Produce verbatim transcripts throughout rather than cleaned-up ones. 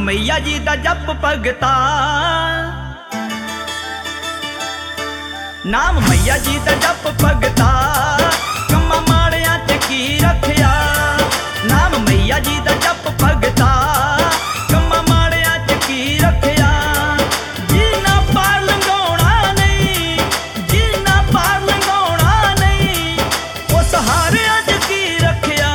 मैया जी दा जप भगता, नाम मैया जी दा जप भगता, कम्मा माड़ियां च की रखिया। नाम मैया जी दा जप भगता, कम्मा माड़ियां च की रखिया। जिन्ना पार लंघाउणा नहीं, जिन्ना पार लंघाउणा नहीं, उस हारियां च की रखिया।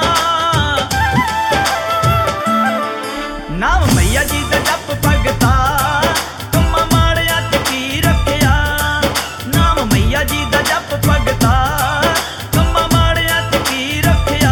नाम मैया जी दा जप भगता, कम्मा माड़ियां च की रखिया। नाम मैया जी दा जप भगता, कम्मा माड़ियां च की रखिया।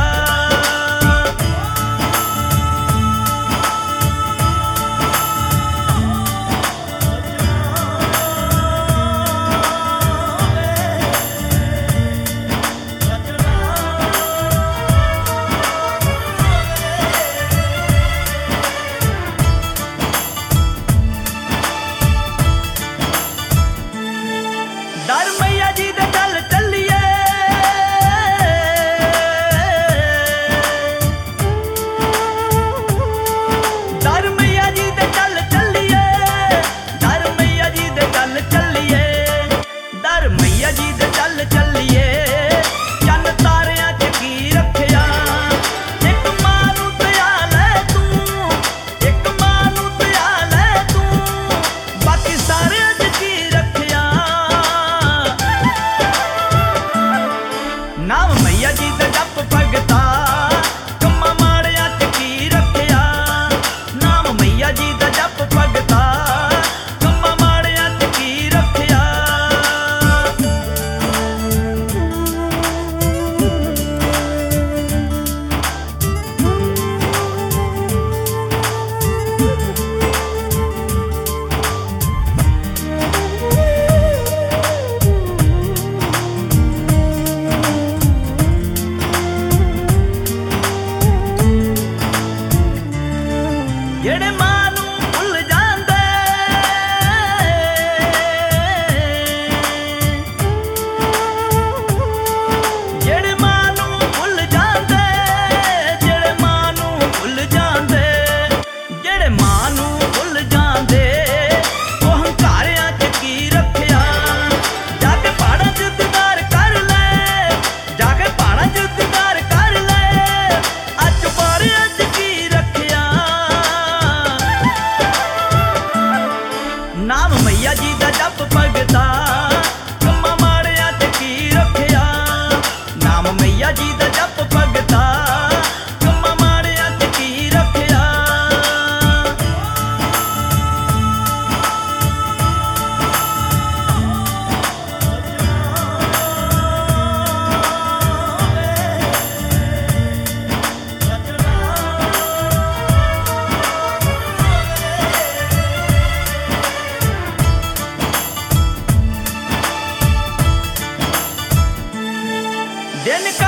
दर मैया जी दे चल चलिए, दर मैया जी दे चल चलिए, दर मैया जी दे चल चलिए, दर मैया जी दे चल चलिए। चन तारियां च की रखिया। एक मां नूं दयाल है तू, एक मां नूं दयाल है तू, बाकी सारियां च की रखिया। नाम मैया जी दा जप भगता, कम्मा माड़ियां च की रखिया। नाम मैया जी दा जप भगता, कम्मा माड़ियां च की रखिया। जेड़े मां नूं भुल जांदे, जेड़े मां नूं भुल जांदे, जेड़े मां नूं भुल जांदे, जेड़े मां नूं भुल जांदे, ओह हंकारियां च की रखिया। जाके पहाड़ां च दीदार कर ले, जाके पहाड़ां च दीदार कर ले, अज बारियां च की रखिया। नाम मैया जी दा जप भगता, कम्मा माड़ियां च की रखिया। नाम मैया जी दा जप भगता, कम्मा माड़ियां च की रखिया। दिन